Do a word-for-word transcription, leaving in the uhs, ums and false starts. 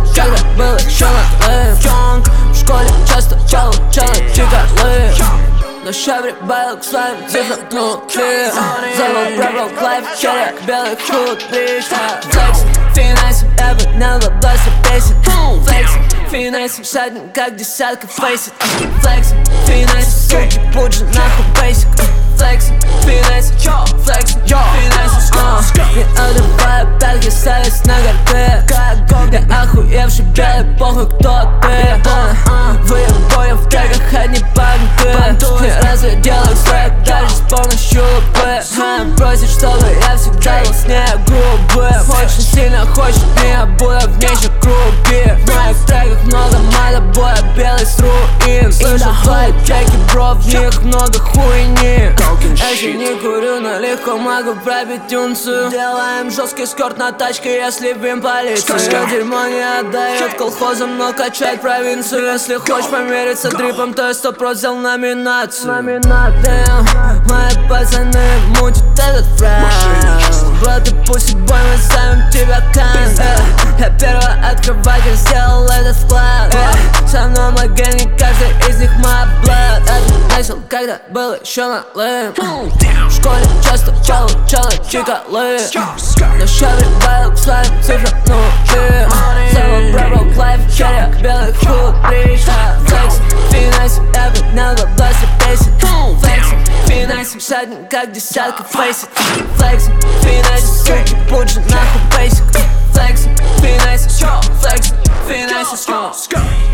когда был еще малым. В школе часто получала чикарлы, но ща прибавил к своим цифрам внутри. Завел пробовал клайв, вчера белый худ, флекс, финансы, я поднял бабла за песен. Флекс, финансы, всадник, как десятка фейсит. Флекс, финансы, суки, пуджи, нахуй бейсик. Флекс, финансы, флекс, финансы, не отдавая пятки, ставясь на горбе. Я охуевший белый, похуй кто ты. Выебоем в треках, одни банды. Не разглядел их строек даже с помощью лупы. Просит, чтобы я всегда был с ней грубым. Очень сильно хочет меня, буду в ней же круги. В моих треках много мотобоя, белый с руин. Слышу твои треки, бро, в них много хуйни. Я еще не курю, но легко могу пробить унцию. Делаем жесткий скорт на тачке, если бим полиция. Дерьмо не отдает колхозам, но качает провинцию. Если хочешь помериться дрипом, то я сто процентов взял номинацию. Damn, мои пацаны мутят этот фраг. Брат, ты пусть бой, мы ставим тебя кант. Я первый открыватель, сделал этот вклад. Со мной мой гений, каждый из них мой блад. Это начал, когда был еще малым. В школе часто получала чикалы, но ща прибавил к своим цифрам внутри. Завел пробовал клайв, вчера белый худ, флекс, финансы, я поднял бабла за песен. Флекс, финансы, всадник, как десятка фейсит. Флекс, финансы, суки, пуджи, нахуй бейсик. Флекс, финансы, флекс, финансы,